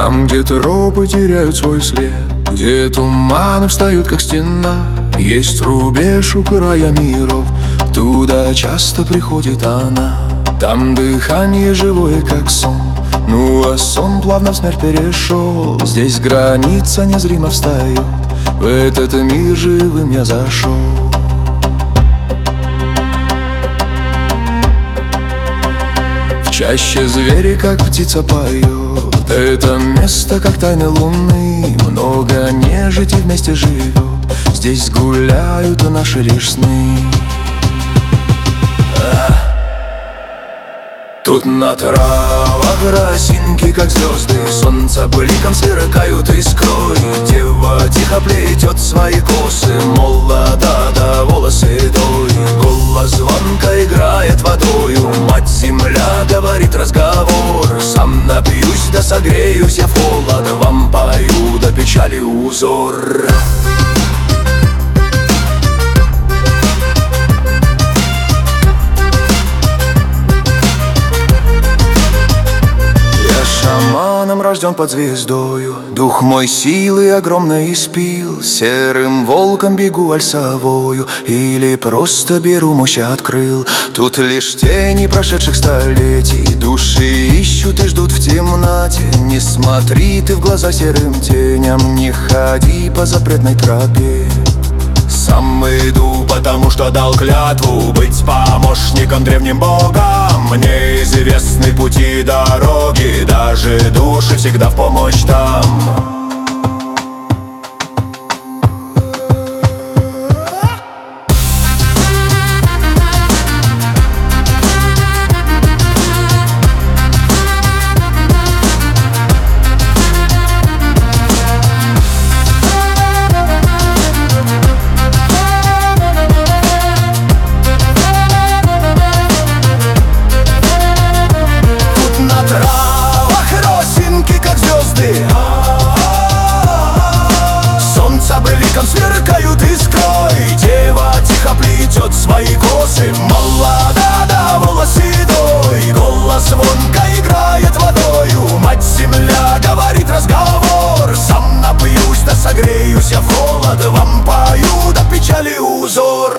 Там, где тропы теряют свой след, где туманы встают, как стена, есть рубеж у края миров, туда часто приходит она. Там дыхание живое, как сон, ну а сон плавно в смерть перешел. Здесь граница незримо встает, в этот мир живым я зашел. В чаще звери, как птица, поет. Это место, как тайны луны, много нежити вместе живет. Здесь гуляют наши лишь сны. Тут на травах росинки, как звезды, солнце бликом сверкают искрой. Дева тихо плетет свои косы, молода да волосы седой. Голос звонко играет водою, мать-земля говорит разговор. Сам напьюсь да согреюсь я в холод, вам пою да печали узор. Шаманом рожден под звездою, дух мой силы огромной испил. Серым волком бегу альсовою, или просто беру мощь открыл. Тут лишь тени прошедших столетий, души ищут и ждут в темноте. Не смотри ты в глаза серым теням, не ходи по запретной тропе. Сам иду, потому что дал клятву быть помощником древним богам. Мне известны пути и дороги, даже души всегда в помощь там. Сверкают искрой, дева тихо плетет свои косы, молода да волосы седой. Голос звонко играет водою, мать-земля говорит разговор. Сам напьюсь да согреюсь я в холод, вам пою да печали узор.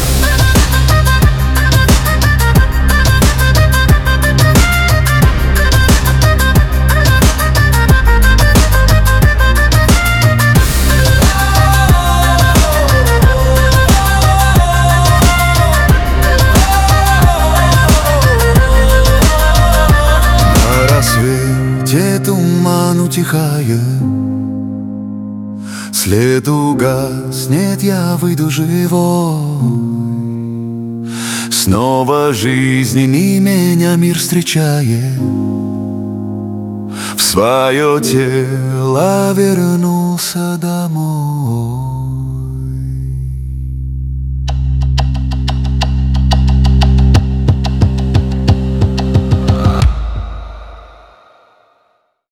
Туман утихает, след угаснет, я выйду живой. Снова жизненный меня мир встречает, в свое тело вернулся домой.